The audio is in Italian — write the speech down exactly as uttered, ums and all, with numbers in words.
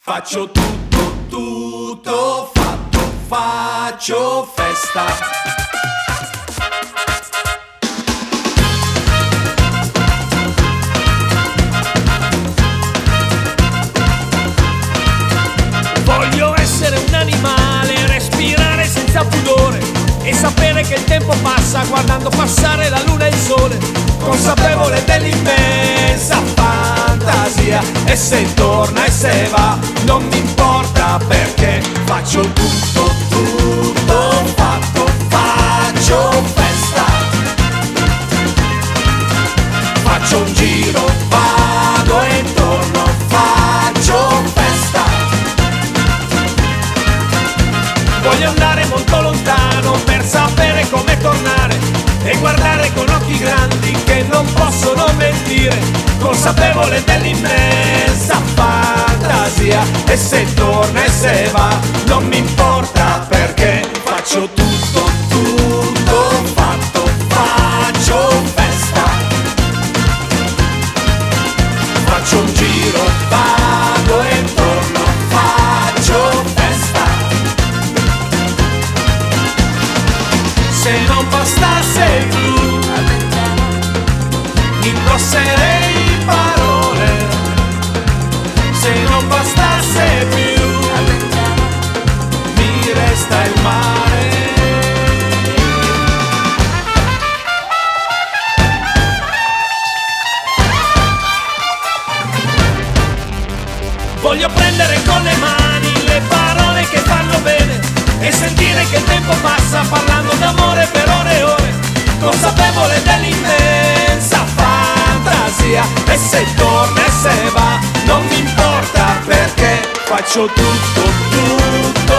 Faccio tutto, tutto fatto, faccio festa. Voglio essere un animale, respirare senza pudore e sapere che il tempo passa guardando passare la luna e il sole, consapevole dell'immensa fantasia. E se torna e se va non mi importa, perché faccio tutto, tutto fatto, faccio festa. Faccio un giro, vado e torno, faccio festa. Voglio andare molto lontano per sapere come tornare e guardare con occhi grandi che non possono mentire, consapevole dell'immensa fantasia. E se torna e se va non mi importa, perché faccio tutto, tutto fatto, faccio festa. Faccio un giro, vado e torno, faccio festa. Se non bastasse più indosserei parole, se non bastasse più mi resta il mare. Voglio prendere con le mani le parole che fanno bene e sentire che il tempo passa parlando d'amore per ore e ore, consapevole dell'immensa fantasia. E se torna e se va non mi importa, perché faccio tutto, tutto